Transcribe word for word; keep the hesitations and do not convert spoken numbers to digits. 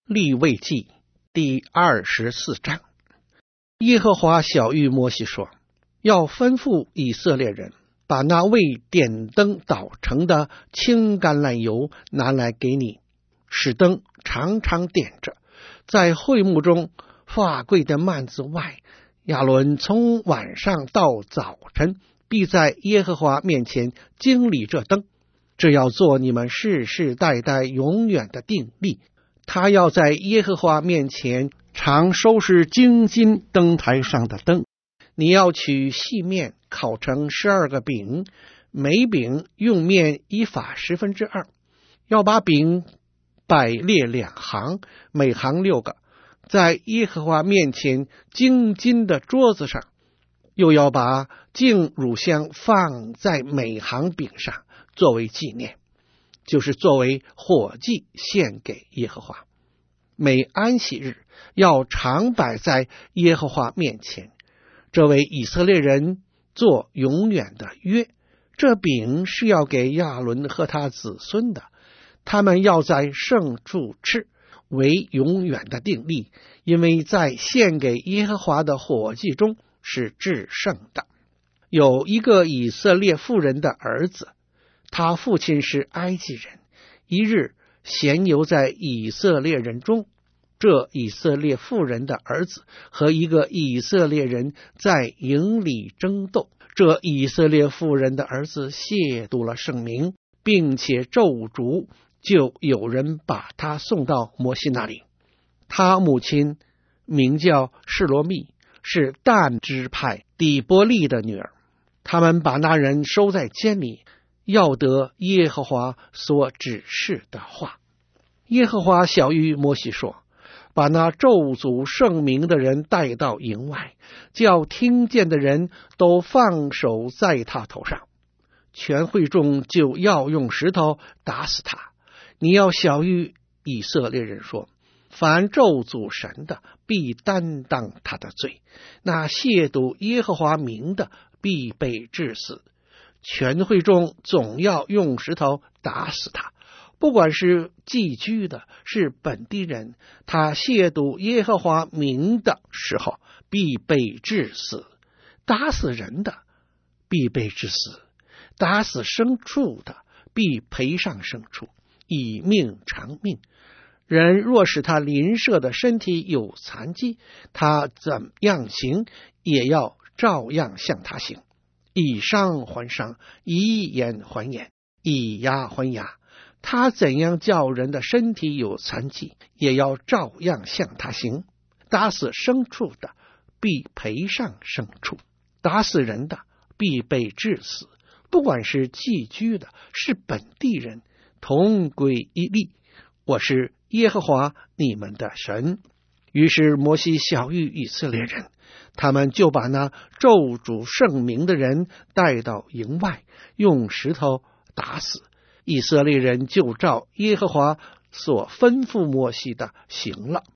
利未记第二十四章。耶和华晓谕摩西说，要吩咐以色列人把那为点灯捣成的青橄榄油拿来给你，使灯常常点着。在会幕中法柜的幔子外，亚伦从晚上到早晨必在耶和华面前经理这灯，这要做你们世世代代永远的定例。他要在耶和华面前常收拾金金灯台上的灯。你要取细面烤成十二个饼，每饼用面一法十分之二，要把饼摆列两行，每行六个，在耶和华面前金金的桌子上，又要把净乳香放在每行饼上，作为纪念，就是作为火祭献给耶和华。每安息日要常摆在耶和华面前，这为以色列人做永远的约。这饼是要给亚伦和他子孙的，他们要在圣处吃，为永远的定例，因为在献给耶和华的火祭中是至圣的。有一个以色列妇人的儿子，他父亲是埃及人，一日闲游在以色列人中，这以色列妇人的儿子和一个以色列人在营里争斗，这以色列妇人的儿子亵渎了圣名，并且咒诅，就有人把他送到摩西那里。他母亲名叫示罗密，是但支派底波利的女儿。他们把那人收在监里，要得耶和华所指示的话。耶和华晓谕摩西说，把那咒诅圣名的人带到营外，叫听见的人都放手在他头上，全会众就要用石头打死他。你要晓谕以色列人说，凡咒诅神的，必担当他的罪；那亵渎耶和华名的，必被治死。全会众总要用石头打死他。不管是寄居的，是本地人，他亵渎耶和华名的时候，必被治死。打死人的，必被治死；打死牲畜的，必赔上牲畜，以命偿命。人若使他邻舍的身体有残疾，他怎样行，也要照样向他行。以伤还伤，以眼还眼，以牙还牙。他怎样叫人的身体有残疾，也要照样向他行。打死牲畜的，必赔上牲畜；打死人的，必被治死。不管是寄居的，是本地人，同归一例。我是耶和华你们的神。于是摩西晓谕以色列人，他们就把那咒诅圣名的人带到营外，用石头打死。以色列人就照耶和华所吩咐摩西的行了。